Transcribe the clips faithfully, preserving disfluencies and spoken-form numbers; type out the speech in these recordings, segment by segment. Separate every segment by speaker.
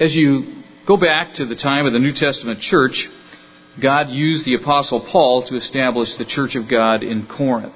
Speaker 1: as you go back to the time of the New Testament church, God used the Apostle Paul to establish the Church of God in Corinth.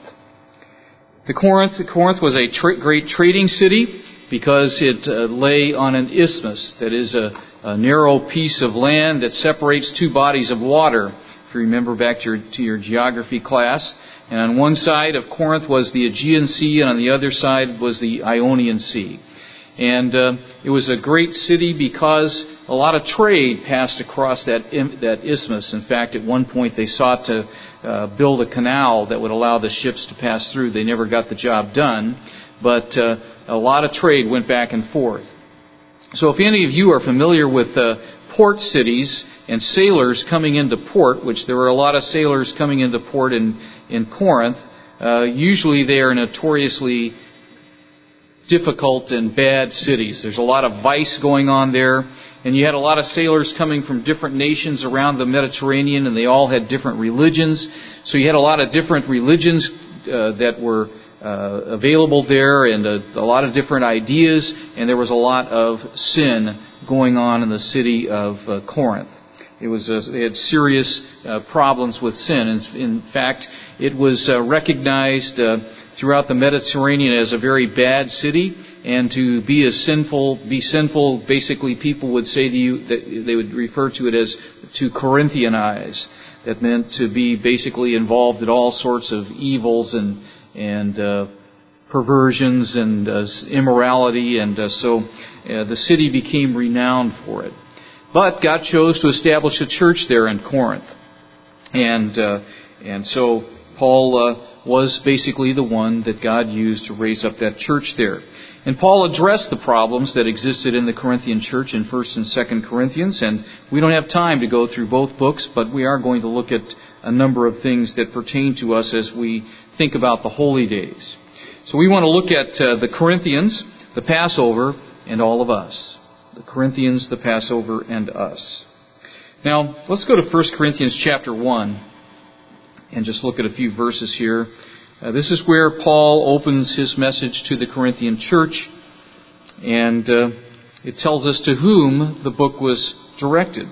Speaker 1: The Corinth, Corinth was a tra- great trading city because it uh, lay on an isthmus, that is a, a narrow piece of land that separates two bodies of water, if you remember back to your, to your geography class. And on one side of Corinth was the Aegean Sea, and on the other side was the Ionian Sea. And uh, it was a great city because a lot of trade passed across that that isthmus. In fact, at one point they sought to uh, build a canal that would allow the ships to pass through. They never got the job done, but uh, a lot of trade went back and forth. So if any of you are familiar with uh, port cities and sailors coming into port, which there were a lot of sailors coming into port in, in Corinth, uh, usually they are notoriously difficult and bad cities. There's a lot of vice going on there, and you had a lot of sailors coming from different nations around the Mediterranean, and they all had different religions. So you had a lot of different religions uh, that were uh, available there, and a, a lot of different ideas, and there was a lot of sin going on in the city of uh, Corinth. It was uh, they had serious uh, problems with sin. In, in fact, it was uh, recognized uh, throughout the Mediterranean as a very bad city, and to be a sinful, be sinful, basically people would say to you, that they would refer to it as to Corinthianize. That meant to be basically involved in all sorts of evils and and uh, perversions and uh, immorality, and uh, so uh, the city became renowned for it. But God chose to establish a church there in Corinth, and uh, and so Paul uh, was basically the one that God used to raise up that church there. And Paul addressed the problems that existed in the Corinthian church in First and Second Corinthians, and we don't have time to go through both books, but we are going to look at a number of things that pertain to us as we think about the holy days. So we want to look at uh, the Corinthians, the Passover, and all of us. The Corinthians, the Passover, and us. Now, let's go to First Corinthians chapter one and just look at a few verses here. Uh, this is where Paul opens his message to the Corinthian church, and uh, it tells us to whom the book was directed.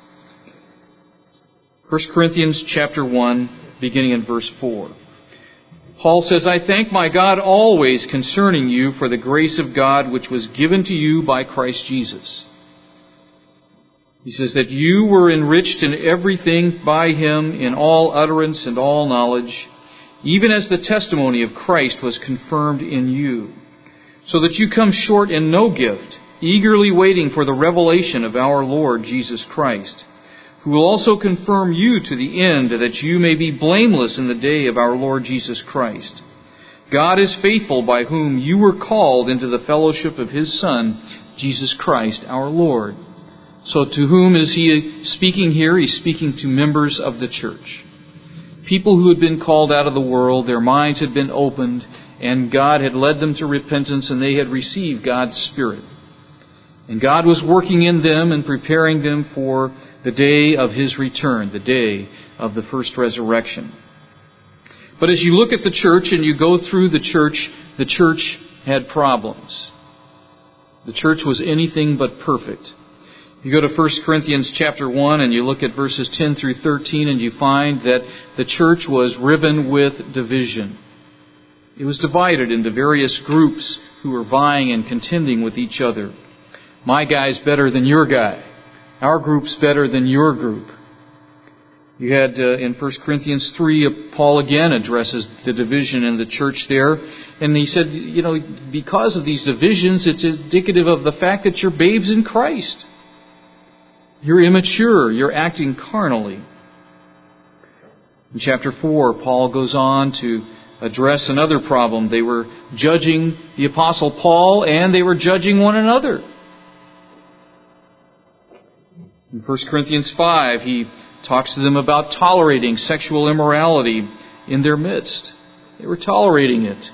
Speaker 1: First Corinthians chapter one, beginning in verse four. Paul says, I thank my God always concerning you for the grace of God which was given to you by Christ Jesus. He says that you were enriched in everything by Him in all utterance and all knowledge, even as the testimony of Christ was confirmed in you, so that you come short in no gift, eagerly waiting for the revelation of our Lord Jesus Christ, who will also confirm you to the end, that you may be blameless in the day of our Lord Jesus Christ. God is faithful, by whom you were called into the fellowship of His Son, Jesus Christ our Lord. So to whom is he speaking here? He's speaking to members of the church. People who had been called out of the world, their minds had been opened, and God had led them to repentance, and they had received God's Spirit. And God was working in them and preparing them for the day of His return, the day of the first resurrection. But as you look at the church and you go through the church, the church had problems. The church was anything but perfect. You go to First Corinthians chapter one and you look at verses ten through thirteen, and you find that the church was riven with division. It was divided into various groups who were vying and contending with each other. My guy's better than your guy. Our group's better than your group. You had uh, in First Corinthians three, uh, Paul again addresses the division in the church there. And he said, you know, because of these divisions, it's indicative of the fact that you're babes in Christ. You're immature. You're acting carnally. In chapter four, Paul goes on to address another problem. They were judging the Apostle Paul, and they were judging one another. In First Corinthians five, he talks to them about tolerating sexual immorality in their midst. They were tolerating it.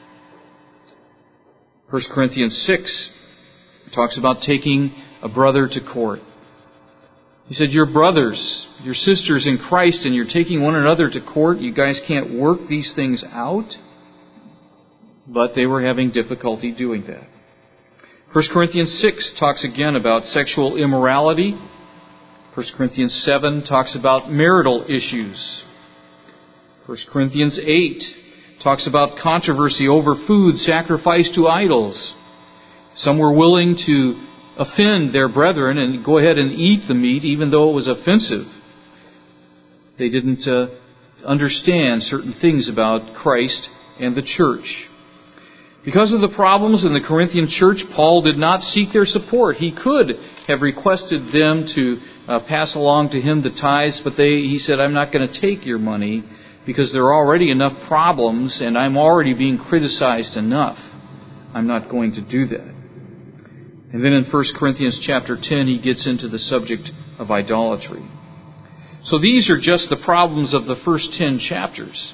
Speaker 1: First Corinthians six talks about taking a brother to court. He said, you're brothers, you're sisters in Christ, and you're taking one another to court. You guys can't work these things out. But they were having difficulty doing that. First Corinthians six talks again about sexual immorality. First Corinthians seven talks about marital issues. First Corinthians eight talks about controversy over food sacrificed to idols. Some were willing to offend their brethren and go ahead and eat the meat even though it was offensive. They didn't uh, understand certain things about Christ and the church. Because of the problems in the Corinthian church, Paul did not seek their support. He could have requested them to uh, pass along to him the tithes, but they, he said, I'm not going to take your money because there are already enough problems and I'm already being criticized enough. I'm not going to do that. And then in First Corinthians chapter ten, he gets into the subject of idolatry. So these are just the problems of the first ten chapters.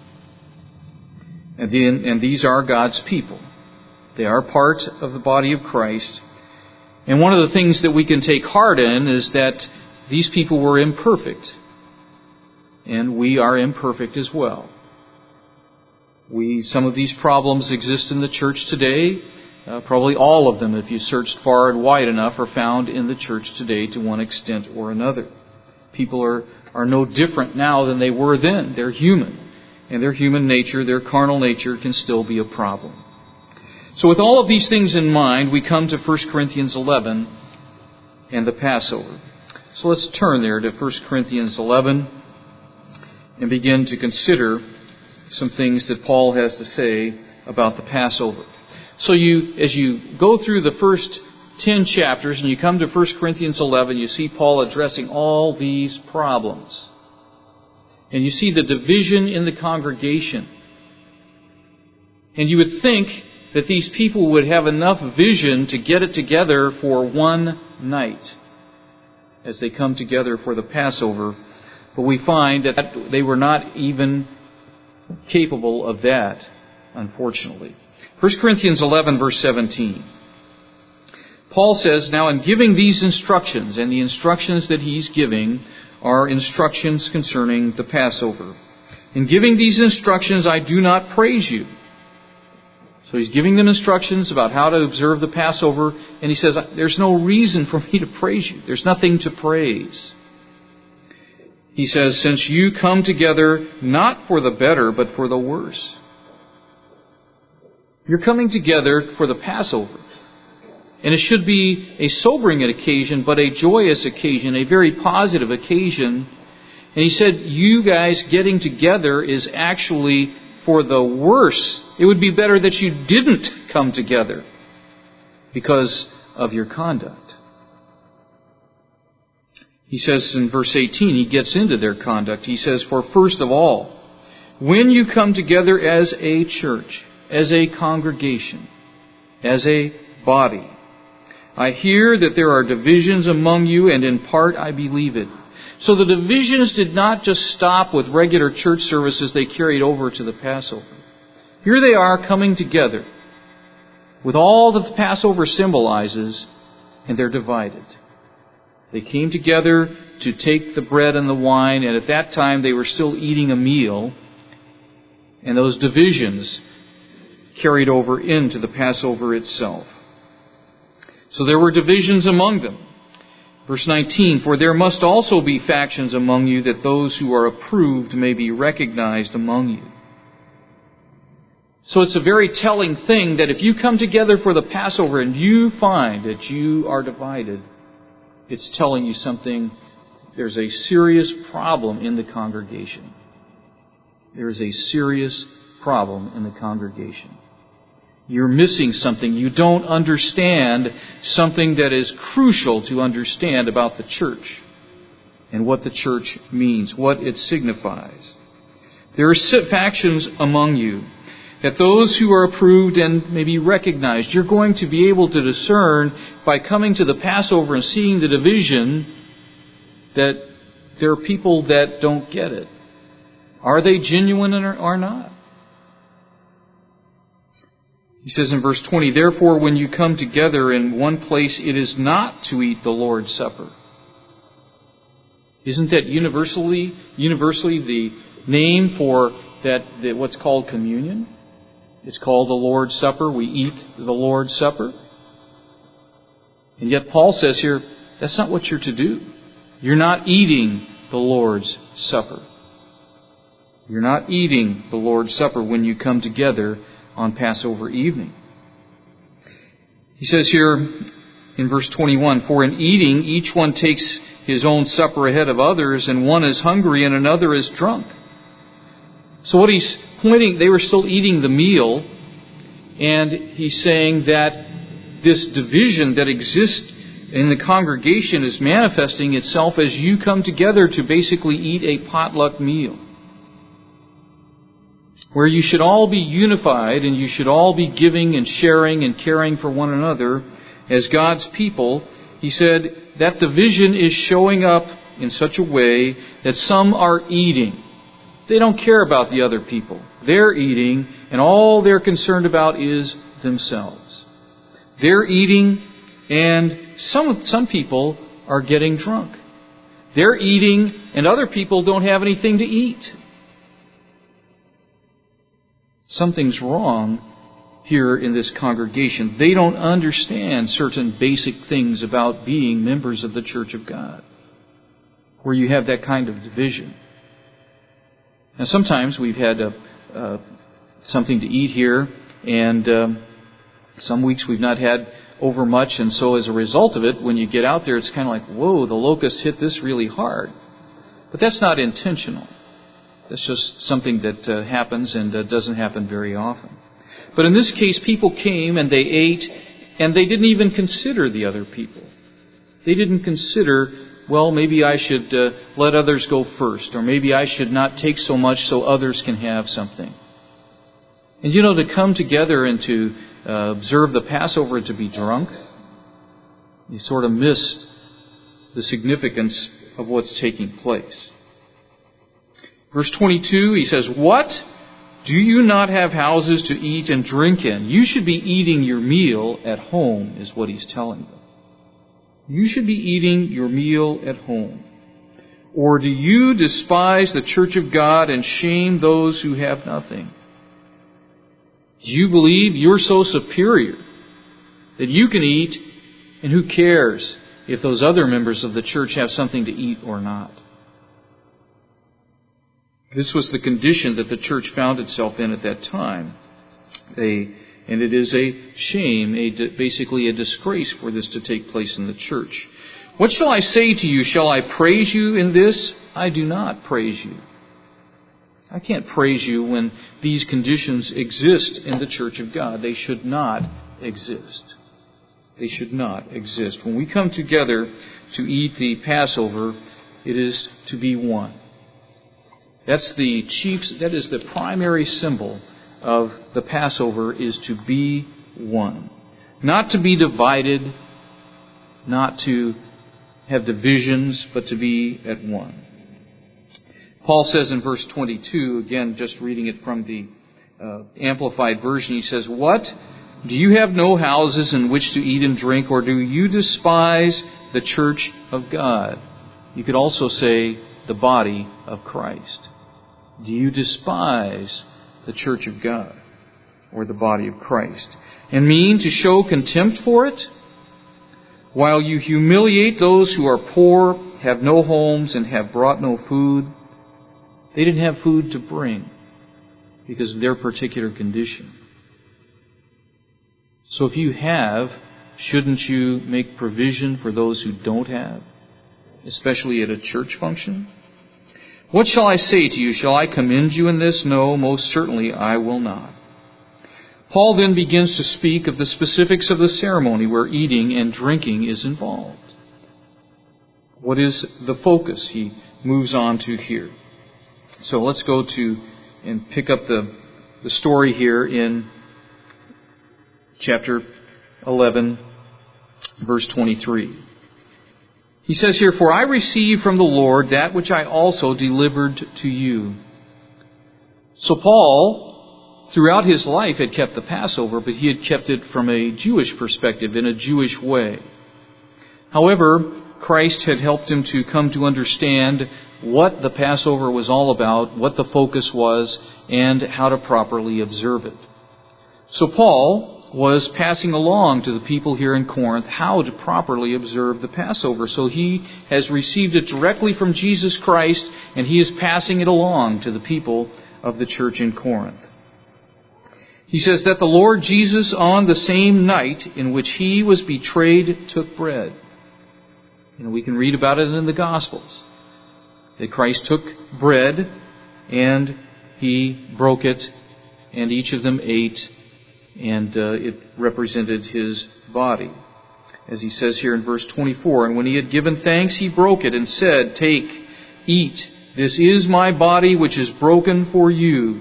Speaker 1: And, then, and these are God's people. They are part of the body of Christ. And one of the things that we can take heart in is that these people were imperfect. And we are imperfect as well. We, some of these problems exist in the church today. Uh, probably all of them, if you searched far and wide enough, are found in the church today to one extent or another. People are, are no different now than they were then. They're human. And their human nature, their carnal nature, can still be a problem. So with all of these things in mind, we come to First Corinthians eleven and the Passover. So let's turn there to First Corinthians eleven and begin to consider some things that Paul has to say about the Passover. So you, as you go through the first ten chapters and you come to First Corinthians eleven, you see Paul addressing all these problems. And you see the division in the congregation. And you would think that these people would have enough vision to get it together for one night as they come together for the Passover. But we find that they were not even capable of that, unfortunately. First Corinthians eleven, verse seventeen. Paul says, now in giving these instructions, and the instructions that he's giving are instructions concerning the Passover. In giving these instructions, I do not praise you. So he's giving them instructions about how to observe the Passover, and he says, there's no reason for me to praise you. There's nothing to praise. He says, since you come together not for the better, but for the worse. You're coming together for the Passover. And it should be a sobering occasion, but a joyous occasion, a very positive occasion. And he said, you guys getting together is actually for the worse. It would be better that you didn't come together because of your conduct. He says in verse eighteen, he gets into their conduct. He says, for first of all, when you come together as a church, as a congregation, as a body, I hear that there are divisions among you, and in part I believe it. So the divisions did not just stop with regular church services, they carried over to the Passover. Here they are coming together with all that the Passover symbolizes, and they're divided. They came together to take the bread and the wine, and at that time they were still eating a meal, and those divisions carried over into the Passover itself. So there were divisions among them. Verse nineteen, for there must also be factions among you, that those who are approved may be recognized among you. So it's a very telling thing that if you come together for the Passover and you find that you are divided, it's telling you something. There's a serious problem in the congregation. There is a serious problem in the congregation. You're missing something. You don't understand something that is crucial to understand about the church and what the church means, what it signifies. There are factions among you, that those who are approved and maybe recognized, you're going to be able to discern by coming to the Passover and seeing the division that there are people that don't get it. Are they genuine or not? He says in verse twenty, therefore when you come together in one place, it is not to eat the Lord's Supper. Isn't that universally universally the name for that, that what's called communion? It's called the Lord's Supper. We eat the Lord's Supper. And yet Paul says here, that's not what you're to do. You're not eating the Lord's Supper. You're not eating the Lord's Supper when you come together on Passover evening. He says here in verse twenty-one, for in eating each one takes his own supper ahead of others, and one is hungry and another is drunk. So what he's pointing, they were still eating the meal, and he's saying that this division that exists in the congregation is manifesting itself as you come together to basically eat a potluck meal, where you should all be unified and you should all be giving and sharing and caring for one another as God's people. He said that division is showing up in such a way that some are eating. They don't care about the other people. They're eating, and all they're concerned about is themselves. They're eating, and some some people are getting drunk. They're eating, and other people don't have anything to eat. Something's wrong here in this congregation. They don't understand certain basic things about being members of the Church of God, where you have that kind of division. Now, sometimes we've had a, uh, something to eat here, and um, some weeks we've not had over much, and so as a result of it, when you get out there, it's kind of like, whoa, the locust hit this really hard. But that's not intentional. That's just something that uh, happens and uh, doesn't happen very often. But in this case, people came and they ate, and they didn't even consider the other people. They didn't consider, well, maybe I should uh, let others go first, or maybe I should not take so much so others can have something. And you know, to come together and to uh, observe the Passover and to be drunk, you sort of missed the significance of what's taking place. Verse twenty-two, he says, what? Do you not have houses to eat and drink in? You should be eating your meal at home, is what he's telling them. You should be eating your meal at home. Or do you despise the church of God and shame those who have nothing? Do you believe you're so superior that you can eat, and who cares if those other members of the church have something to eat or not? This was the condition that the church found itself in at that time. A, and it is a shame, a, basically a disgrace for this to take place in the church. What shall I say to you? Shall I praise you in this? I do not praise you. I can't praise you when these conditions exist in the church of God. They should not exist. They should not exist. When we come together to eat the Passover, it is to be one. That's the chief, that is the primary symbol of the Passover, is to be one. Not to be divided, not to have divisions, but to be at one. Paul says in verse twenty-two, again, just reading it from the uh, Amplified Version, he says, what? Do you have no houses in which to eat and drink, or do you despise the church of God? You could also say the body of Christ. Do you despise the church of God, or the body of Christ, and mean to show contempt for it? While you humiliate those who are poor, have no homes, and have brought no food. They didn't have food to bring because of their particular condition. So if you have, shouldn't you make provision for those who don't have, especially at a church function? What shall I say to you? Shall I commend you in this? No, most certainly I will not. Paul then begins to speak of the specifics of the ceremony where eating and drinking is involved. What is the focus he moves on to here? So let's go to and pick up the, the story here in chapter eleven, verse twenty-three. He says here, for I received from the Lord that which I also delivered to you. So Paul, throughout his life, had kept the Passover, but he had kept it from a Jewish perspective, in a Jewish way. However, Christ had helped him to come to understand what the Passover was all about, what the focus was, and how to properly observe it. So Paul was passing along to the people here in Corinth how to properly observe the Passover. So he has received it directly from Jesus Christ, and he is passing it along to the people of the church in Corinth. He says that the Lord Jesus, on the same night in which he was betrayed, took bread. You know, we can read about it in the Gospels. That Christ took bread and he broke it, and each of them ate, and uh, it represented his body. As he says here in verse twenty-four, and when he had given thanks, he broke it and said, "Take, eat, this is my body which is broken for you.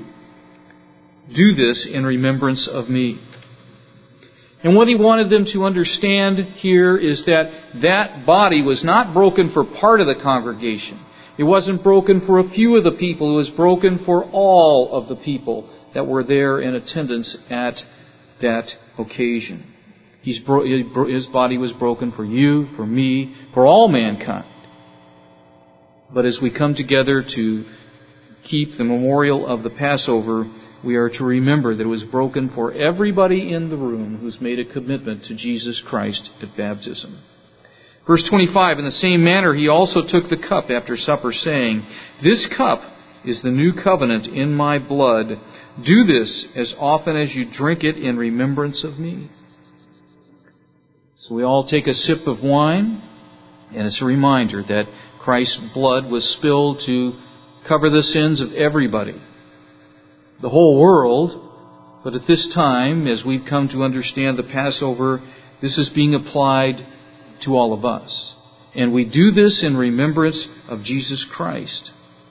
Speaker 1: Do this in remembrance of me." And what he wanted them to understand here is that that body was not broken for part of the congregation. It wasn't broken for a few of the people. It was broken for all of the people that were there in attendance at that occasion. He's bro- his body was broken for you, for me, for all mankind. But as we come together to keep the memorial of the Passover, we are to remember that it was broken for everybody in the room who's made a commitment to Jesus Christ at baptism. Verse twenty-five, in the same manner he also took the cup after supper, saying, "This cup is the new covenant in my blood. Do this as often as you drink it in remembrance of me." So we all take a sip of wine, and it's a reminder that Christ's blood was spilled to cover the sins of everybody, the whole world. But at this time, as we've come to understand the Passover, this is being applied to all of us. And we do this in remembrance of Jesus Christ.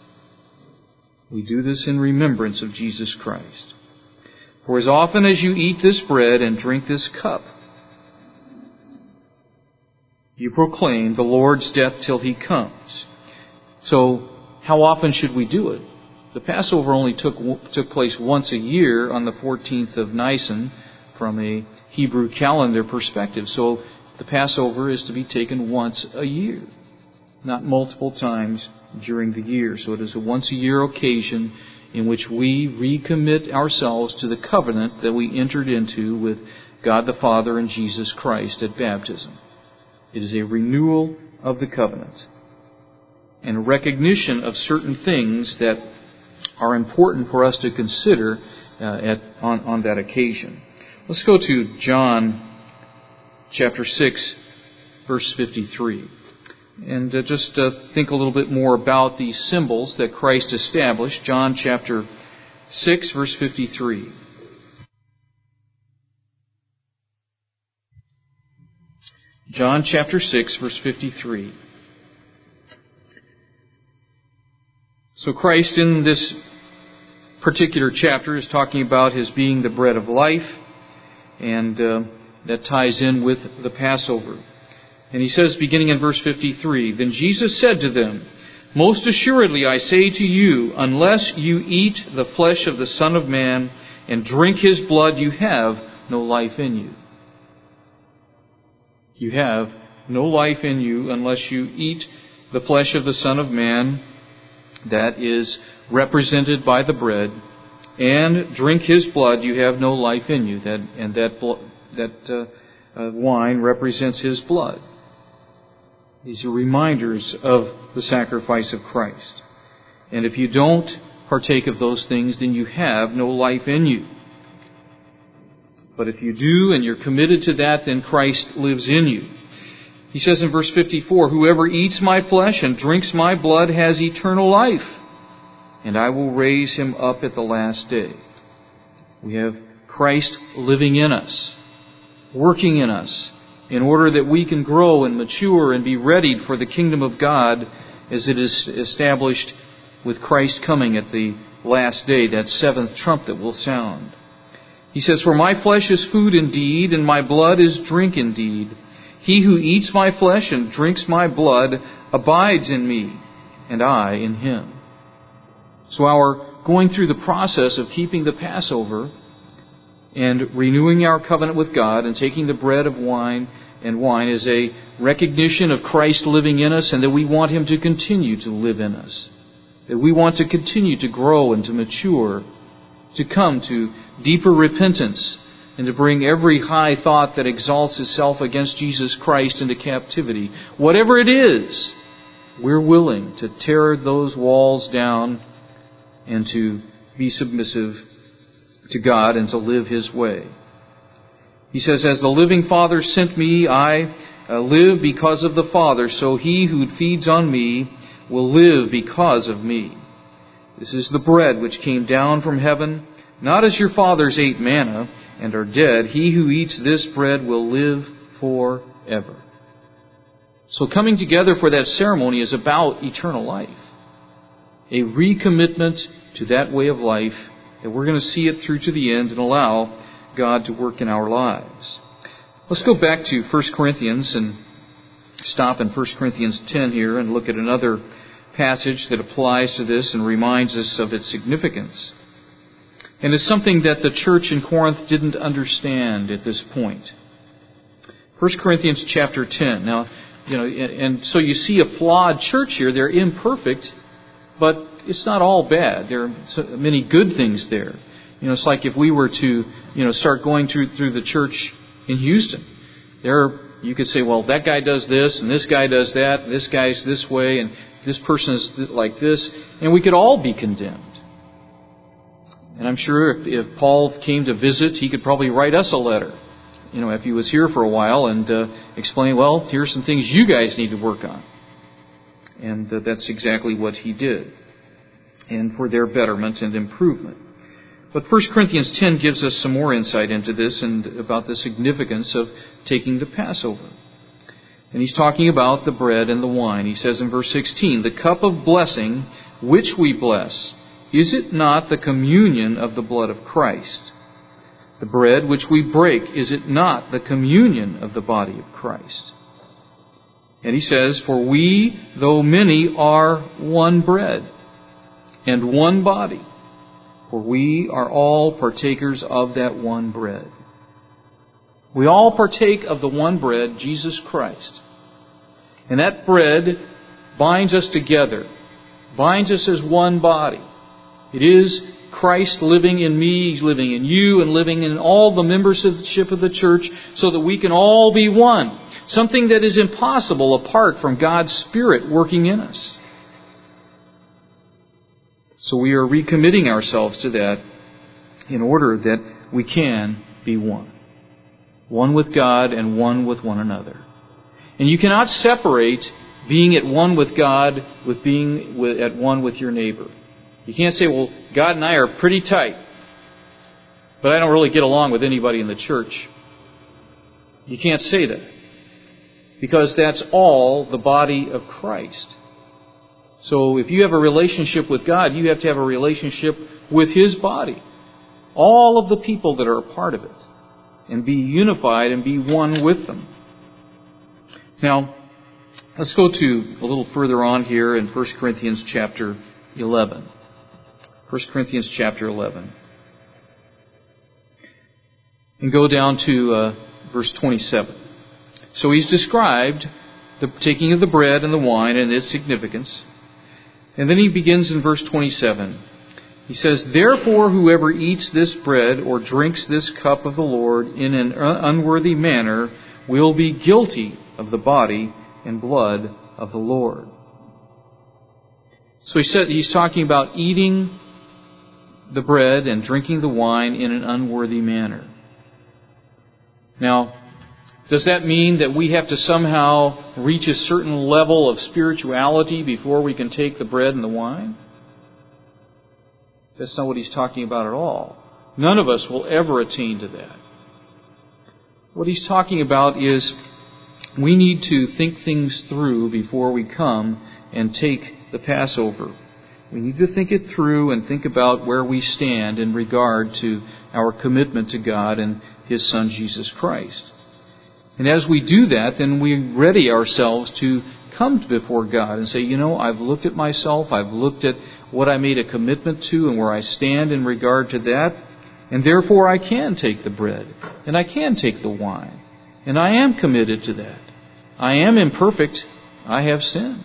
Speaker 1: We do this in remembrance of Jesus Christ. For as often as you eat this bread and drink this cup, you proclaim the Lord's death till He comes. So, how often should we do it? The Passover only took took place once a year on the fourteenth of Nisan from a Hebrew calendar perspective. So, the Passover is to be taken once a year, not multiple times during the year. So it is a once-a-year occasion in which we recommit ourselves to the covenant that we entered into with God the Father and Jesus Christ at baptism. It is a renewal of the covenant and a recognition of certain things that are important for us to consider uh, at, on, on that occasion. Let's go to John chapter six, verse fifty-three. And uh, just uh, think a little bit more about these symbols that Christ established. John chapter six, verse fifty-three. John chapter six, verse fifty-three. So Christ in this particular chapter is talking about His being the bread of life, and uh, that ties in with the Passover. And He says, beginning in verse fifty-three, "Then Jesus said to them, Most assuredly I say to you, unless you eat the flesh of the Son of Man and drink His blood, you have no life in you." You have no life in you unless you eat the flesh of the Son of Man, that is represented by the bread, and drink His blood, you have no life in you. That, and that blood, that uh, uh, wine represents His blood. These are reminders of the sacrifice of Christ. And if you don't partake of those things, then you have no life in you. But if you do and you're committed to that, then Christ lives in you. He says in verse fifty-four, "Whoever eats my flesh and drinks my blood has eternal life, and I will raise him up at the last day." We have Christ living in us, working in us, in order that we can grow and mature and be readied for the kingdom of God as it is established with Christ coming at the last day, that seventh trump that will sound. He says, "For my flesh is food indeed, and my blood is drink indeed. He who eats my flesh and drinks my blood abides in me, and I in him." So our going through the process of keeping the Passover and renewing our covenant with God and taking the bread of wine and wine is a recognition of Christ living in us, and that we want Him to continue to live in us. That we want to continue to grow and to mature, to come to deeper repentance, and to bring every high thought that exalts itself against Jesus Christ into captivity. Whatever it is, we're willing to tear those walls down and to be submissive to God and to live His way. He says, as the living Father sent me, I uh, live because of the Father, so he who feeds on me will live because of me. This is the bread which came down from heaven, not as your fathers ate manna and are dead. He who eats this bread will live forever. So coming together for that ceremony is about eternal life. A recommitment to that way of life, that we're going to see it through to the end and allow God to work in our lives. Let's go back to First Corinthians and stop in First Corinthians ten here and look at another passage that applies to this and reminds us of its significance. And it's something that the church in Corinth didn't understand at this point. First Corinthians chapter ten. Now, you know, and so you see a flawed church here. They're imperfect, but it's not all bad. There are many good things there. You know, it's like if we were to, you know, start going through through the church in Houston. There, you could say, well, that guy does this, and this guy does that, and this guy's this way, and this person is like this, and we could all be condemned. And I'm sure if, if Paul came to visit, he could probably write us a letter, you know, if he was here for a while, and uh, explain, well, here's some things you guys need to work on. And uh, that's exactly what he did, and for their betterment and improvement. But First Corinthians ten gives us some more insight into this and about the significance of taking the Passover. And he's talking about the bread and the wine. He says in verse sixteen, the cup of blessing which we bless, is it not the communion of the blood of Christ? The bread which we break, is it not the communion of the body of Christ? And he says, for we, though many, are one bread and one body. For we are all partakers of that one bread. We all partake of the one bread, Jesus Christ. And that bread binds us together, binds us as one body. It is Christ living in me, He's living in you, and living in all the membership of the church so that we can all be one. Something that is impossible apart from God's Spirit working in us. So we are recommitting ourselves to that in order that we can be one. One with God and one with one another. And you cannot separate being at one with God with being at one with your neighbor. You can't say, well, God and I are pretty tight, but I don't really get along with anybody in the church. You can't say that. Because that's all the body of Christ. So if you have a relationship with God, you have to have a relationship with His body. All of the people that are a part of it. And be unified and be one with them. Now, let's go to a little further on here in First Corinthians chapter eleven. First Corinthians chapter eleven. And go down to uh, verse twenty-seven. So he's described the taking of the bread and the wine and its significance. And then he begins in verse twenty-seven. He says, therefore whoever eats this bread or drinks this cup of the Lord in an unworthy manner will be guilty of the body and blood of the Lord. So he said he's talking about eating the bread and drinking the wine in an unworthy manner. Now, does that mean that we have to somehow reach a certain level of spirituality before we can take the bread and the wine? That's not what he's talking about at all. None of us will ever attain to that. What he's talking about is we need to think things through before we come and take the Passover. We need to think it through and think about where we stand in regard to our commitment to God and His Son, Jesus Christ. And as we do that, then we ready ourselves to come before God and say, you know, I've looked at myself, I've looked at what I made a commitment to and where I stand in regard to that, and therefore I can take the bread, and I can take the wine, and I am committed to that. I am imperfect, I have sinned.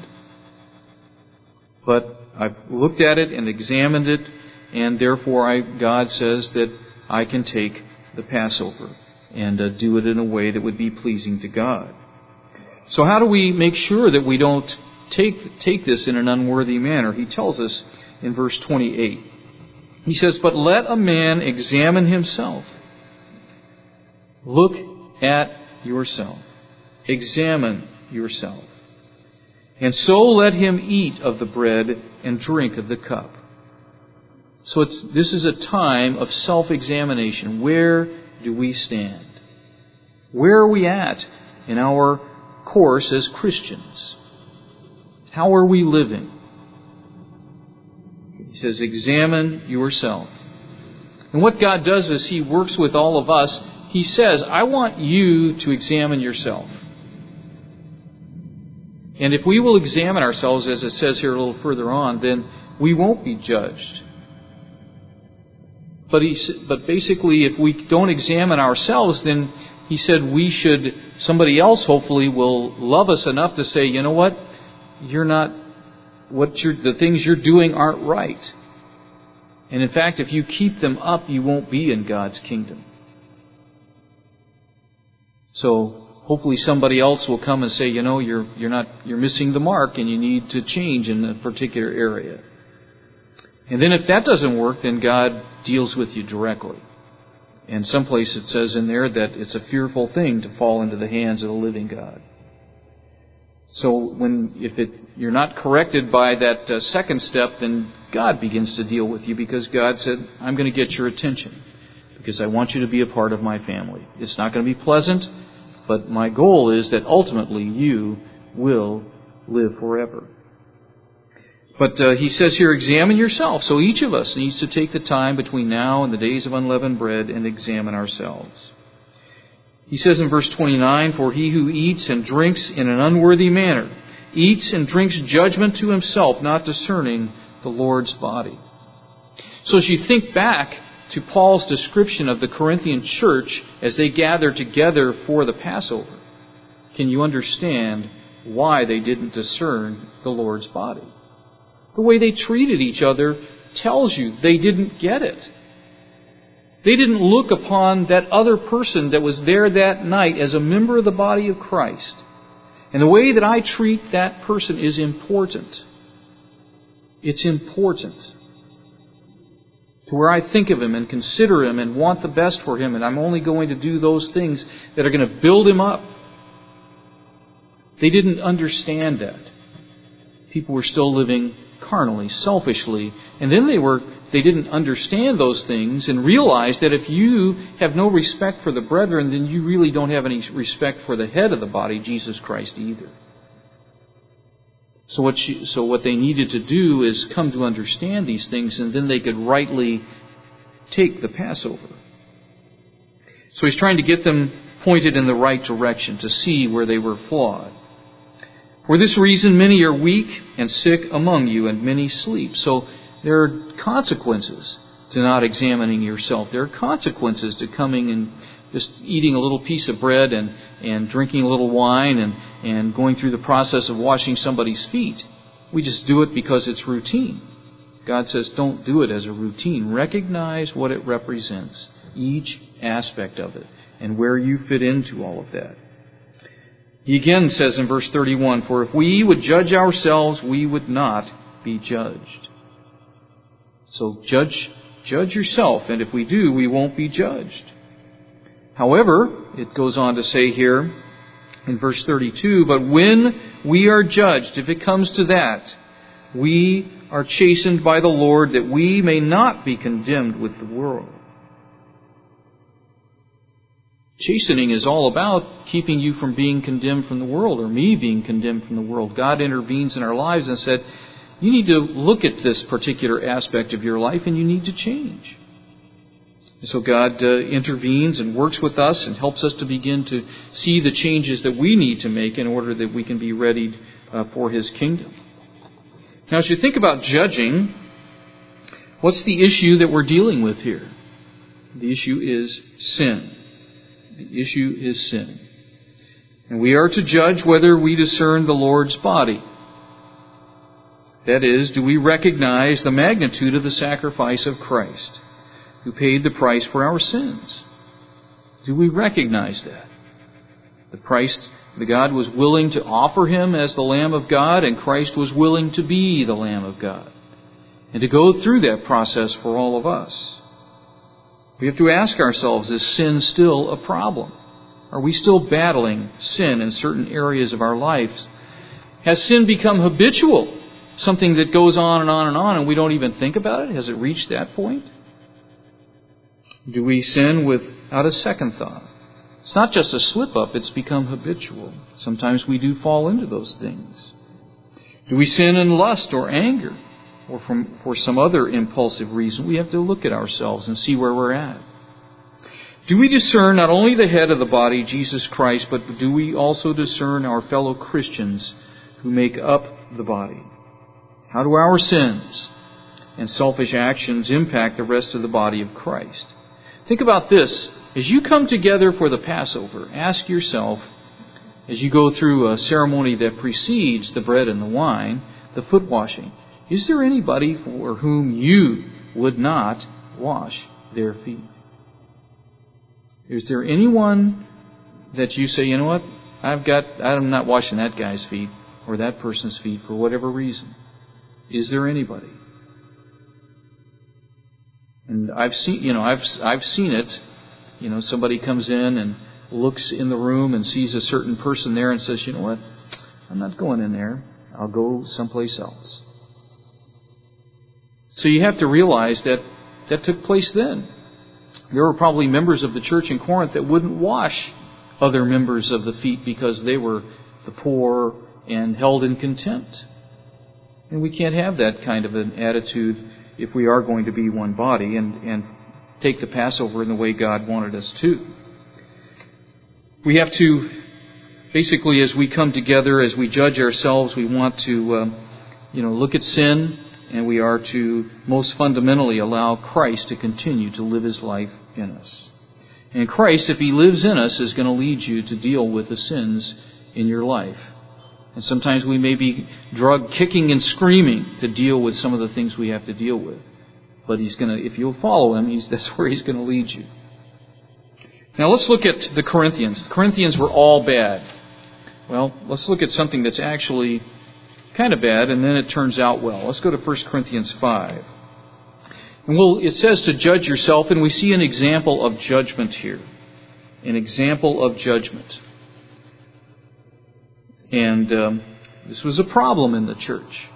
Speaker 1: But I've looked at it and examined it, and therefore I, God says that I can take the Passover and uh, do it in a way that would be pleasing to God. So how do we make sure that we don't take take this in an unworthy manner? He tells us in verse twenty-eight. He says, "But let a man examine himself. Look at yourself. Examine yourself. And so let him eat of the bread and drink of the cup." So it's, this is a time of self-examination. Where do we stand? Where are we at in our course as Christians? How are we living? He says, examine yourself. And what God does is He works with all of us. He says, I want you to examine yourself. And if we will examine ourselves, as it says here a little further on, then we won't be judged. But he, but basically, if we don't examine ourselves, then He said we should, somebody else hopefully will love us enough to say, you know what, you're not, what you're, the things you're doing aren't right. And in fact, if you keep them up, you won't be in God's kingdom. So hopefully somebody else will come and say, you know, you're you're not you're missing the mark and you need to change in a particular area. And then if that doesn't work, then God deals with you directly. And someplace it says in there that it's a fearful thing to fall into the hands of the living God. So when if it you're not corrected by that uh, second step, then God begins to deal with you, because God said, I'm going to get your attention because I want you to be a part of my family. It's not going to be pleasant, but my goal is that ultimately you will live forever. But uh, he says here, examine yourself. So each of us needs to take the time between now and the days of unleavened bread and examine ourselves. He says in verse twenty-nine, for he who eats and drinks in an unworthy manner eats and drinks judgment to himself, not discerning the Lord's body. So as you think back to Paul's description of the Corinthian church as they gathered together for the Passover, can you understand why they didn't discern the Lord's body? The way they treated each other tells you they didn't get it. They didn't look upon that other person that was there that night as a member of the body of Christ. And the way that I treat that person is important. It's important. To where I think of him and consider him and want the best for him, and I'm only going to do those things that are going to build him up. They didn't understand that. People were still living carnally, selfishly, and then they were they didn't understand those things and realize that if you have no respect for the brethren, then you really don't have any respect for the head of the body, Jesus Christ, either. So what she, so what they needed to do is come to understand these things, and then they could rightly take the Passover. So he's trying to get them pointed in the right direction to see where they were flawed. For this reason, many are weak and sick among you, and many sleep. So there are consequences to not examining yourself. There are consequences to coming and just eating a little piece of bread and, and drinking a little wine and, and going through the process of washing somebody's feet. We just do it because it's routine. God says don't do it as a routine. Recognize what it represents, each aspect of it, and where you fit into all of that. He again says in verse thirty-one, for if we would judge ourselves, we would not be judged. So judge, judge yourself, and if we do, we won't be judged. However, it goes on to say here in verse thirty-two, but when we are judged, if it comes to that, we are chastened by the Lord, that we may not be condemned with the world. Chastening is all about keeping you from being condemned from the world, or me being condemned from the world. God intervenes in our lives and said, you need to look at this particular aspect of your life and you need to change. And so God uh, intervenes and works with us and helps us to begin to see the changes that we need to make in order that we can be ready uh, for His kingdom. Now, as you think about judging, what's the issue that we're dealing with here? The issue is sin. The issue is sin. And we are to judge whether we discern the Lord's body. That is, do we recognize the magnitude of the sacrifice of Christ, who paid the price for our sins? Do we recognize that? The Christ, the God was willing to offer Him as the Lamb of God, and Christ was willing to be the Lamb of God, and to go through that process for all of us. We have to ask ourselves, is sin still a problem? Are we still battling sin in certain areas of our lives? Has sin become habitual? Something that goes on and on and on and we don't even think about it? Has it reached that point? Do we sin without a second thought? It's not just a slip-up, it's become habitual. Sometimes we do fall into those things. Do we sin in lust or anger? Or from, for some other impulsive reason? We have to look at ourselves and see where we're at. Do we discern not only the head of the body, Jesus Christ, but do we also discern our fellow Christians who make up the body? How do our sins and selfish actions impact the rest of the body of Christ? Think about this. As you come together for the Passover, ask yourself, as you go through a ceremony that precedes the bread and the wine, the foot washing, is there anybody for whom you would not wash their feet? Is there anyone that you say, you know what, I've got, I'm not washing that guy's feet or that person's feet for whatever reason? Is there anybody? And I've seen, you know, I've I've seen it. You know, somebody comes in and looks in the room and sees a certain person there and says, you know what, I'm not going in there. I'll go someplace else. So you have to realize that that took place then. There were probably members of the church in Corinth that wouldn't wash other members of the feet because they were the poor and held in contempt. And we can't have that kind of an attitude if we are going to be one body and, and take the Passover in the way God wanted us to. We have to, basically, as we come together, as we judge ourselves, we want to, uh, you know, look at sin, and we are to most fundamentally allow Christ to continue to live His life in us. And Christ, if He lives in us, is going to lead you to deal with the sins in your life. And sometimes we may be drug kicking and screaming to deal with some of the things we have to deal with. But He's going to, if you'll follow Him, he's, that's where He's going to lead you. Now let's look at the Corinthians. The Corinthians were all bad. Well, let's look at something that's actually kind of bad, and then it turns out well. Let's go to First Corinthians five. And we'll, it says to judge yourself, and we see an example of judgment here. An example of judgment. And um, this was a problem in the church.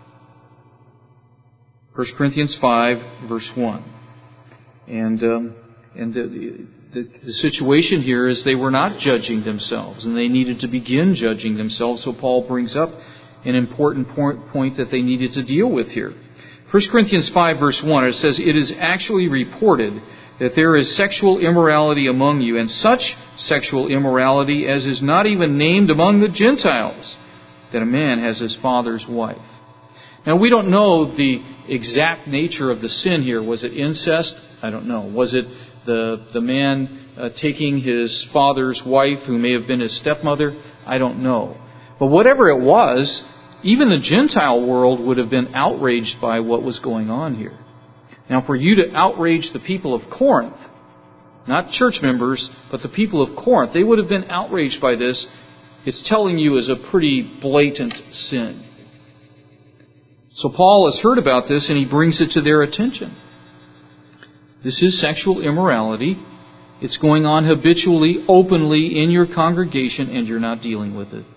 Speaker 1: First Corinthians five, verse one. And um, and the, the, the situation here is they were not judging themselves, and they needed to begin judging themselves. So Paul brings up an important point, point that they needed to deal with here. First Corinthians five, verse one, it says, "It is actually reported that there is sexual immorality among you, and such sexual immorality as is not even named among the Gentiles, that a man has his father's wife." Now, we don't know the exact nature of the sin here. Was it incest? I don't know. Was it the, the man uh, taking his father's wife, who may have been his stepmother? I don't know. But whatever it was, even the Gentile world would have been outraged by what was going on here. Now, for you to outrage the people of Corinth, not church members, but the people of Corinth, they would have been outraged by this. It's telling you is a pretty blatant sin. So Paul has heard about this, and he brings it to their attention. This is sexual immorality. It's going on habitually, openly in your congregation, and you're not dealing with it.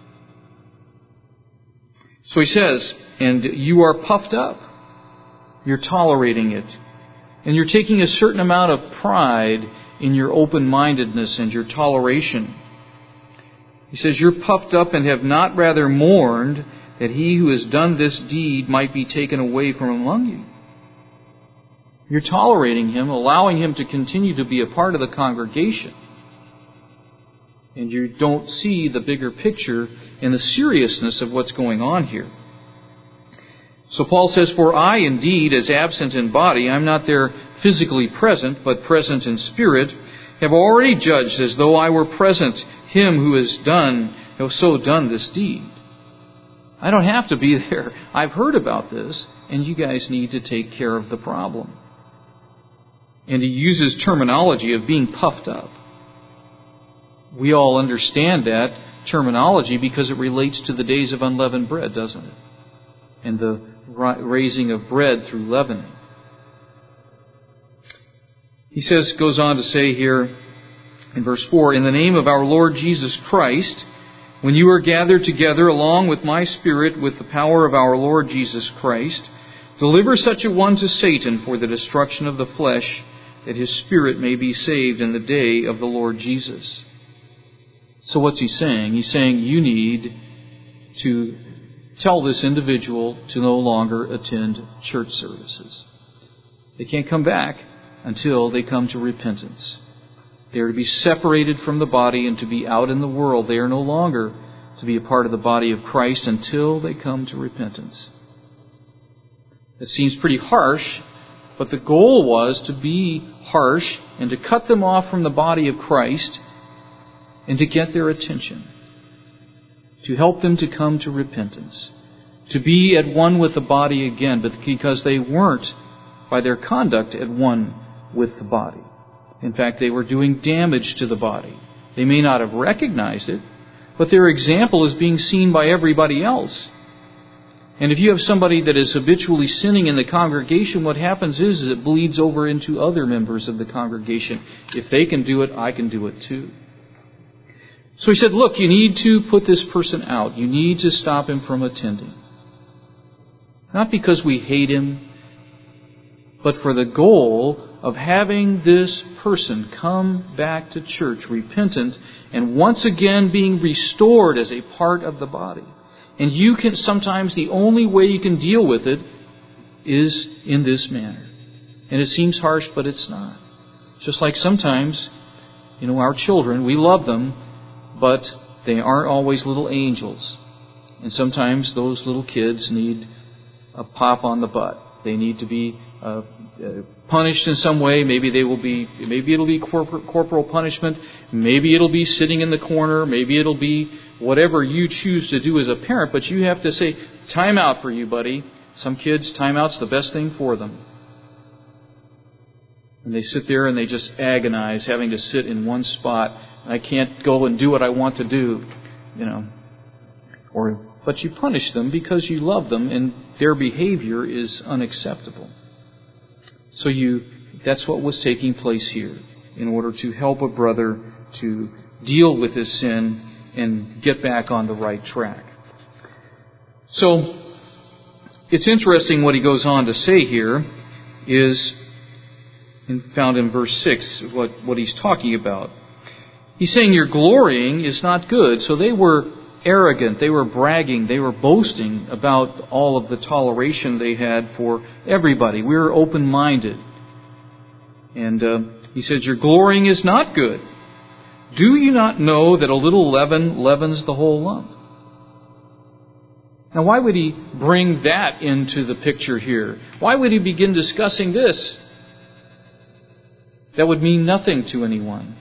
Speaker 1: So he says, and you are puffed up. You're tolerating it. And you're taking a certain amount of pride in your open-mindedness and your toleration. He says, you're puffed up and have not rather mourned that he who has done this deed might be taken away from among you. You're tolerating him, allowing him to continue to be a part of the congregation. And you don't see the bigger picture and the seriousness of what's going on here. So Paul says, "For I indeed, as absent in body, I'm not there physically present, but present in spirit, have already judged as though I were present him who has done, who has so done this deed." I don't have to be there. I've heard about this, and you guys need to take care of the problem. And he uses terminology of being puffed up. we all understand that terminology because it relates to the days of unleavened bread, doesn't it? And the raising of bread through leavening. He says, goes on to say here in verse four, in the name of our Lord Jesus Christ, when you are gathered together along with my Spirit with the power of our Lord Jesus Christ, deliver such a one to Satan for the destruction of the flesh, that his spirit may be saved in the day of the Lord Jesus. So what's he saying? He's saying you need to tell this individual to no longer attend church services. They can't come back until they come to repentance. They are to be separated from the body and to be out in the world. They are no longer to be a part of the body of Christ until they come to repentance. That seems pretty harsh, but the goal was to be harsh and to cut them off from the body of Christ and to get their attention, to help them to come to repentance, to be at one with the body again, but because they weren't, by their conduct, at one with the body. In fact, they were doing damage to the body. They may not have recognized it, but their example is being seen by everybody else. And if you have somebody that is habitually sinning in the congregation, what happens is, is it bleeds over into other members of the congregation. If they can do it, I can do it too. So he said, look, you need to put this person out. You need to stop him from attending. Not because we hate him, but for the goal of having this person come back to church repentant and once again being restored as a part of the body. And you can, sometimes the only way you can deal with it is in this manner. And it seems harsh, but it's not. Just like sometimes, you know, our children, we love them, but they aren't always little angels. And sometimes those little kids need a pop on the butt. They need to be uh, uh, punished in some way. Maybe they will be. Maybe it'll be corpor- corporal punishment. Maybe it'll be sitting in the corner. Maybe it'll be whatever you choose to do as a parent. But you have to say, time out for you, buddy. Some kids, time out's the best thing for them. And they sit there and they just agonize, having to sit in one spot. I can't go and do what I want to do, you know. Or, but you punish them because you love them and their behavior is unacceptable. So you, that's what was taking place here in order to help a brother to deal with his sin and get back on the right track. So, it's interesting what he goes on to say here is found in verse six, what, what he's talking about. He's saying your glorying is not good. So they were arrogant, they were bragging, they were boasting about all of the toleration they had for everybody. We were open-minded. And uh, he says, your glorying is not good. Do you not know that a little leaven leavens the whole lump? Now, why would he bring that into the picture here? Why would he begin discussing this? That would mean nothing to anyone.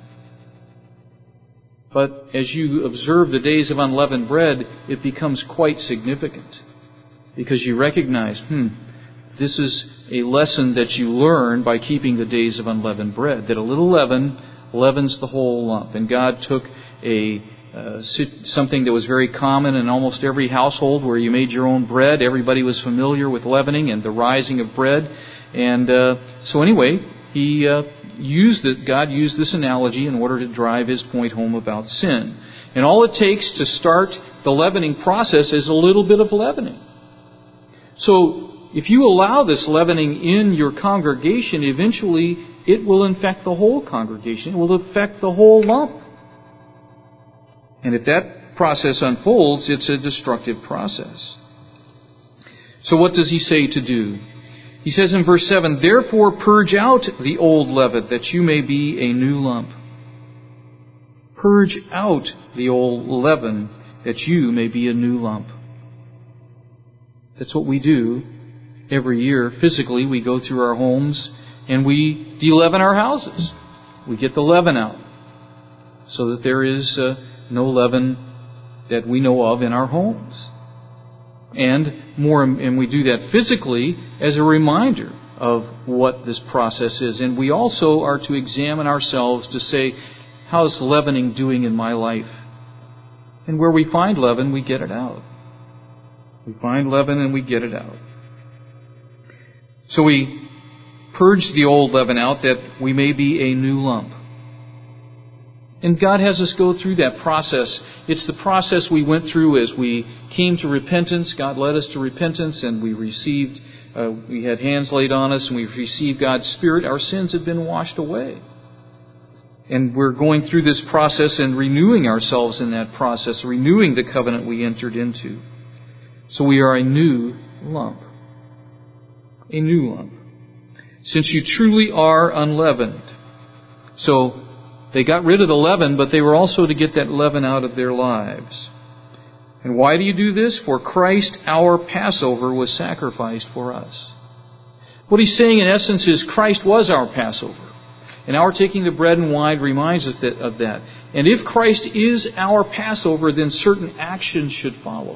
Speaker 1: But as you observe the days of unleavened bread, it becomes quite significant. Because you recognize, hmm, this is a lesson that you learn by keeping the days of unleavened bread. That a little leaven leavens the whole lump. And God took a uh, something that was very common in almost every household where you made your own bread. Everybody was familiar with leavening and the rising of bread. And uh, so anyway, he uh, used it. God used this analogy in order to drive his point home about sin. And all it takes to start the leavening process is a little bit of leavening. So if you allow this leavening in your congregation, eventually it will infect the whole congregation. It will affect the whole lump. And if that process unfolds, it's a destructive process. So what does he say to do? He says in verse seven, therefore purge out the old leaven, that you may be a new lump. Purge out the old leaven, that you may be a new lump. That's what we do every year. Physically, we go through our homes and we de-leaven our houses. We get the leaven out so that there is uh, no leaven that we know of in our homes. And more, and we do that physically as a reminder of what this process is. And we also are to examine ourselves to say, how's leavening doing in my life? And where we find leaven, we get it out. We find leaven and we get it out. So we purge the old leaven out that we may be a new lump. And God has us go through that process. It's the process we went through as we came to repentance. God led us to repentance and we received, uh, we had hands laid on us and we received God's Spirit. Our sins have been washed away. And we're going through this process and renewing ourselves in that process, renewing the covenant we entered into. So we are a new lump. A new lump. Since you truly are unleavened. So they got rid of the leaven, but they were also to get that leaven out of their lives. And why do you do this? For Christ, our Passover, was sacrificed for us. What he's saying in essence is Christ was our Passover. And our taking the bread and wine reminds us of that. And if Christ is our Passover, then certain actions should follow.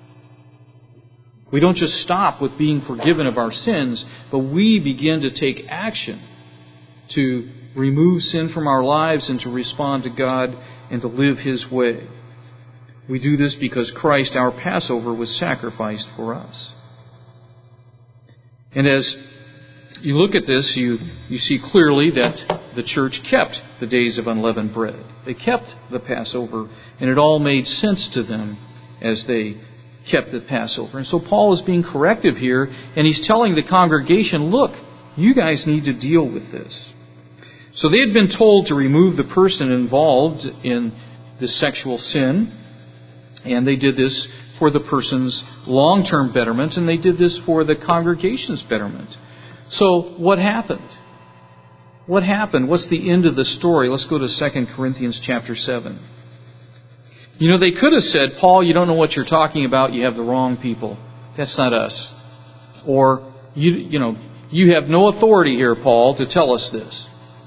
Speaker 1: We don't just stop with being forgiven of our sins, but we begin to take action to remove sin from our lives and to respond to God and to live His way. We do this because Christ, our Passover, was sacrificed for us. And as you look at this, you, you see clearly that the church kept the days of unleavened bread. They kept the Passover, and it all made sense to them as they kept the Passover. And so Paul is being corrective here, and he's telling the congregation, look, you guys need to deal with this. So they had been told to remove the person involved in this sexual sin, and they did this for the person's long-term betterment, and they did this for the congregation's betterment. So what happened? What happened? What's the end of the story? Let's go to Second Corinthians chapter seven. You know, they could have said, Paul, you don't know what you're talking about. You have the wrong people. That's not us. Or, you, you know, you have no authority here, Paul, to tell us this.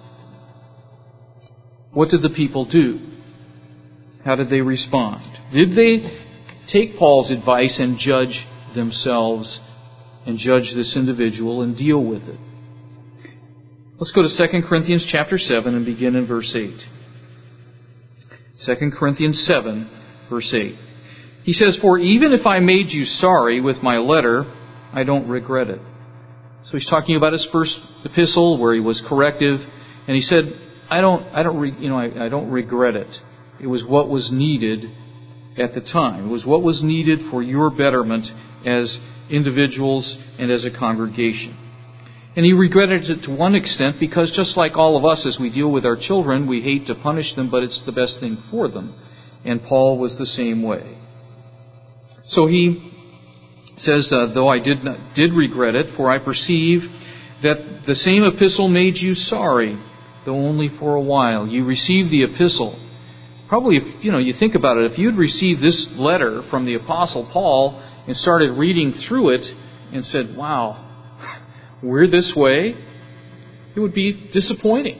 Speaker 1: What did the people do? How did they respond? Did they take Paul's advice and judge themselves and judge this individual and deal with it? Let's go to Second Corinthians chapter seven and begin in verse eight. Second Corinthians seven, verse eight. He says, for even if I made you sorry with my letter, I don't regret it. So he's talking about his first epistle where he was corrective, and he said, I don't, I don't, re, you know, I, I don't regret it. It was what was needed at the time. It was what was needed for your betterment as individuals and as a congregation. And he regretted it to one extent because just like all of us as we deal with our children, we hate to punish them, but it's the best thing for them. And Paul was the same way. So he says, uh, though I did not, did regret it, for I perceive that the same epistle made you sorry, though only for a while. You received the epistle. Probably, if you know, you think about it, if you'd received this letter from the Apostle Paul and started reading through it and said, wow, we're this way, it would be disappointing.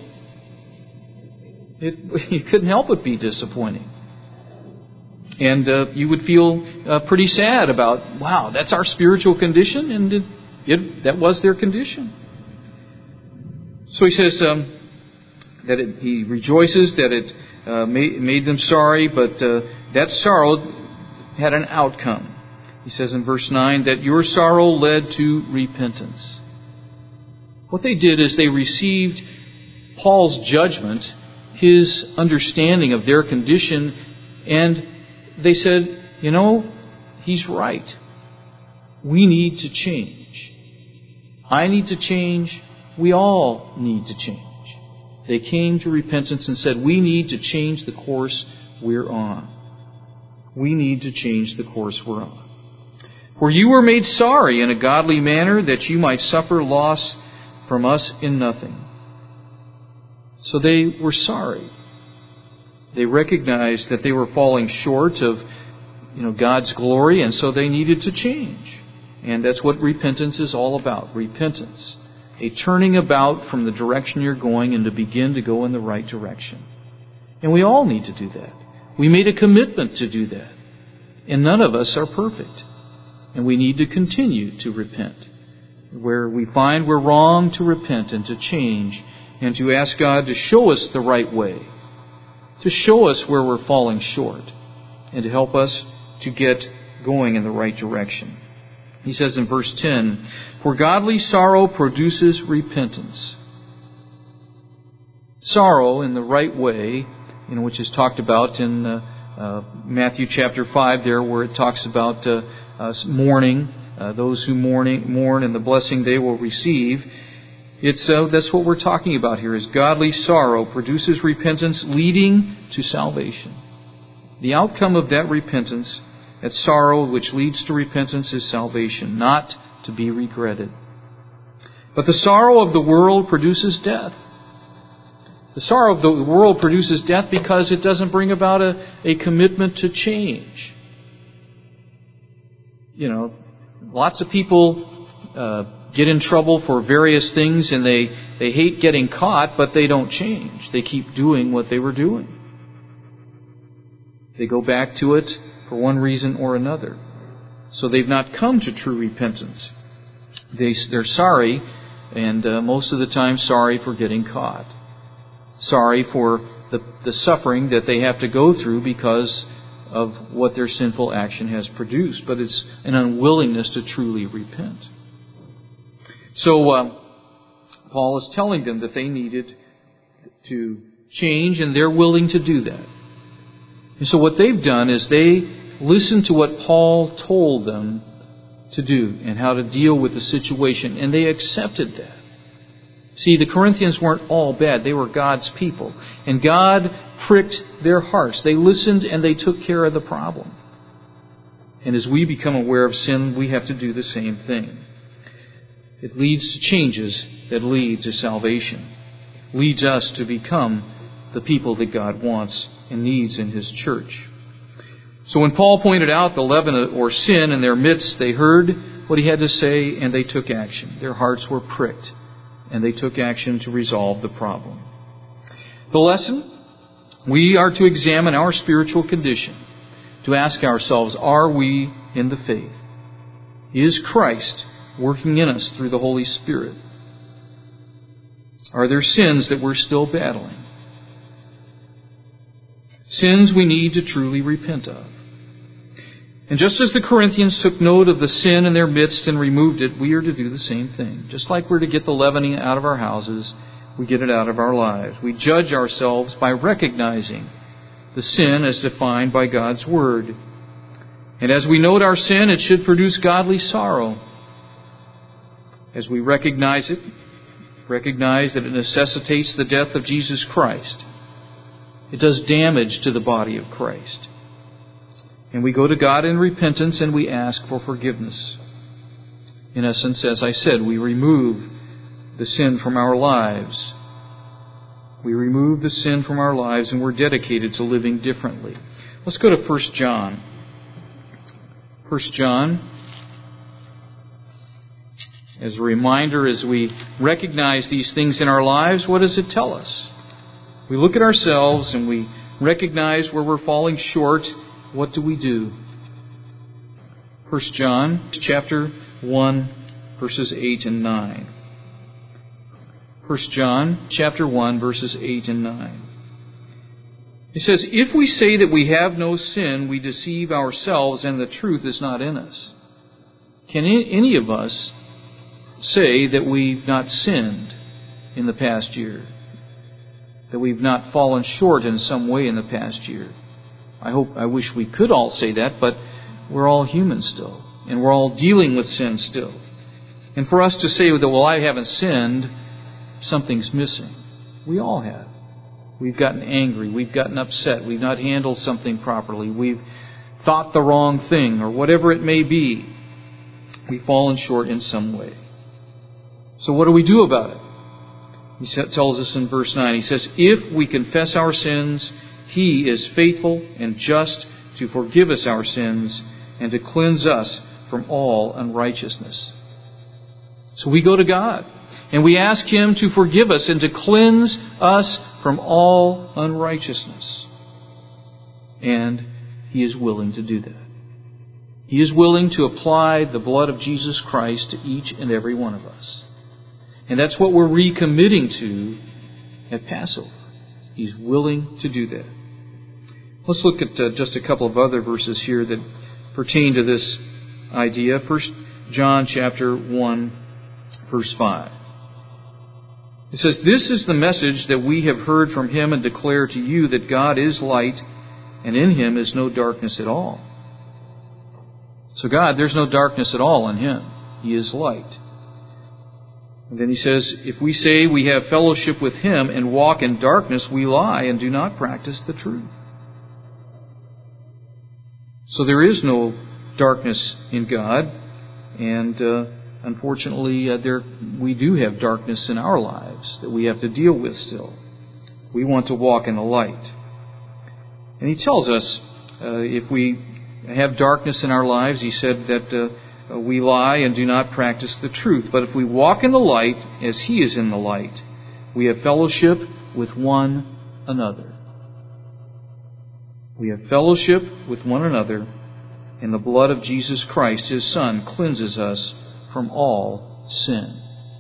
Speaker 1: It, you couldn't help but be disappointing. And uh, you would feel uh, pretty sad about, wow, that's our spiritual condition, and it, it, that was their condition. So he says um, that it, he rejoices that it uh, made, made them sorry, but uh, that sorrow had an outcome. He says in verse nine that your sorrow led to repentance. What they did is they received Paul's judgment, his understanding of their condition, and they said, you know, he's right. We need to change. I need to change. We all need to change. They came to repentance and said, we need to change the course we're on. We need to change the course we're on. For you were made sorry in a godly manner that you might suffer loss from us in nothing. So they were sorry. They recognized that they were falling short of, you know, God's glory, and so they needed to change. And that's what repentance is all about. Repentance. A turning about from the direction you're going and to begin to go in the right direction. And we all need to do that. We made a commitment to do that. And none of us are perfect. And we need to continue to repent. Where we find we're wrong, to repent and to change and to ask God to show us the right way. to show us where we're falling short and to help us to get going in the right direction. He says in verse ten, "For godly sorrow produces repentance." Sorrow in the right way, you know, which is talked about in uh, uh, Matthew chapter five there, where it talks about uh, uh, mourning, uh, those who mourning, mourn and the blessing they will receive. It's uh, that's what we're talking about here, is godly sorrow produces repentance leading to salvation. The outcome of that repentance, that sorrow which leads to repentance, is salvation, not to be regretted. But the sorrow of the world produces death. The sorrow of the world produces death because it doesn't bring about a, a commitment to change. You know, lots of people uh, get in trouble for various things, and they, they hate getting caught, but they don't change. They keep doing what they were doing. They go back to it for one reason or another. So they've not come to true repentance. They, they're sorry, and uh, most of the time sorry for getting caught. Sorry for the, the suffering that they have to go through because of what their sinful action has produced. But it's an unwillingness to truly repent. So uh, Paul is telling them that they needed to change, and they're willing to do that. And so what they've done is they listened to what Paul told them to do and how to deal with the situation, and they accepted that. See, the Corinthians weren't all bad. They were God's people. And God pricked their hearts. They listened and they took care of the problem. And as we become aware of sin, we have to do the same thing. It leads to changes that lead to salvation. Leads us to become the people that God wants and needs in His church. So when Paul pointed out the leaven or sin in their midst, they heard what he had to say and they took action. Their hearts were pricked, and they took action to resolve the problem. The lesson: we are to examine our spiritual condition, to ask ourselves, are we in the faith? Is Christ working in us through the Holy Spirit? Are there sins that we're still battling? Sins we need to truly repent of. And just as the Corinthians took note of the sin in their midst and removed it, we are to do the same thing. Just like we're to get the leavening out of our houses, we get it out of our lives. We judge ourselves by recognizing the sin as defined by God's Word. And as we note our sin, it should produce godly sorrow. As we recognize it, recognize that it necessitates the death of Jesus Christ. It does damage to the body of Christ. And we go to God in repentance and we ask for forgiveness. In essence, as I said, we remove the sin from our lives. We remove the sin from our lives and we're dedicated to living differently. Let's go to First John. First John. As a reminder, as we recognize these things in our lives, what does it tell us? We look at ourselves and we recognize where we're falling short. What do we do? First John chapter one, verses eight and nine. First John chapter one, verses eight and nine. It says, "If we say that we have no sin, we deceive ourselves, and the truth is not in us." Can any of us say that we've not sinned in the past year? That we've not fallen short in some way in the past year? I hope, I wish we could all say that, but we're all human still. And we're all dealing with sin still. And for us to say that, well, I haven't sinned, something's missing. We all have. We've gotten angry. We've gotten upset. We've not handled something properly. We've thought the wrong thing, or whatever it may be. We've fallen short in some way. So what do we do about it? He tells us in verse nine, he says, "If we confess our sins, He is faithful and just to forgive us our sins and to cleanse us from all unrighteousness." So we go to God and we ask Him to forgive us and to cleanse us from all unrighteousness. And He is willing to do that. He is willing to apply the blood of Jesus Christ to each and every one of us. And that's what we're recommitting to at Passover. He's willing to do that. Let's look at uh, just a couple of other verses here that pertain to this idea. First John chapter one, verse five. It says, "This is the message that we have heard from him and declare to you, that God is light, and in him is no darkness at all." So God, there's no darkness at all in him. He is light. And then he says, "If we say we have fellowship with him and walk in darkness, we lie and do not practice the truth." So there is no darkness in God, and uh, unfortunately, uh, there we do have darkness in our lives that we have to deal with still. We want to walk in the light. And he tells us, uh, if we have darkness in our lives, he said that uh, we lie and do not practice the truth. But if we walk in the light as he is in the light, we have fellowship with one another. We have fellowship with one another, and the blood of Jesus Christ, his Son, cleanses us from all sin.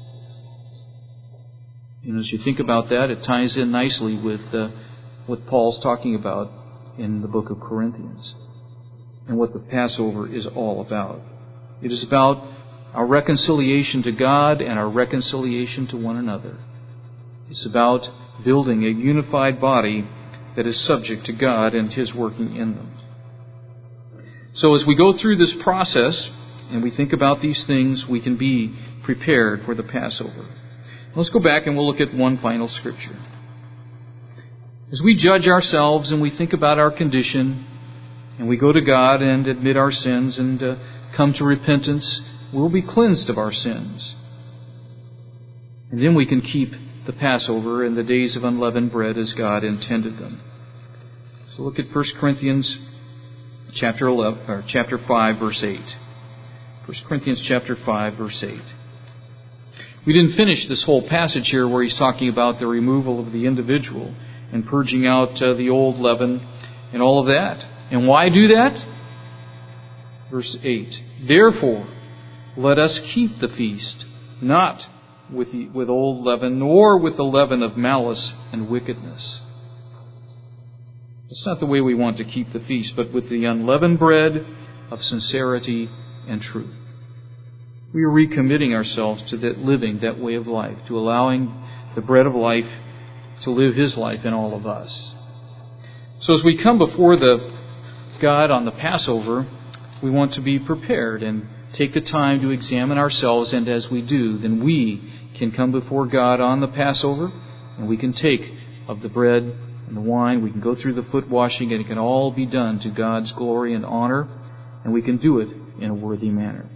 Speaker 1: And as you think about that, it ties in nicely with uh, what Paul's talking about in the book of Corinthians and what the Passover is all about. It is about our reconciliation to God and our reconciliation to one another. It's about building a unified body that is subject to God and his working in them. So as we go through this process and we think about these things, we can be prepared for the Passover. Let's go back and we'll look at one final scripture. As we judge ourselves and we think about our condition, and we go to God and admit our sins and uh, come to repentance, we'll be cleansed of our sins. And then we can keep the Passover and the days of unleavened bread as God intended them. So look at First Corinthians chapter eleven, or chapter five, verse eight. First Corinthians chapter five, verse eight. We didn't finish this whole passage here where he's talking about the removal of the individual and purging out uh, the old leaven and all of that. And why do that? Verse eight. "Therefore, let us keep the feast, not with the, with old leaven, nor with the leaven of malice and wickedness." It's not the way we want to keep the feast, but with the unleavened bread of sincerity and truth. We are recommitting ourselves to that living that way of life, to allowing the bread of life to live his life in all of us. So as we come before the God on the Passover, we want to be prepared and take the time to examine ourselves, and as we do, then we can come before God on the Passover, and we can take of the bread and the wine, we can go through the foot washing, and it can all be done to God's glory and honor, and we can do it in a worthy manner.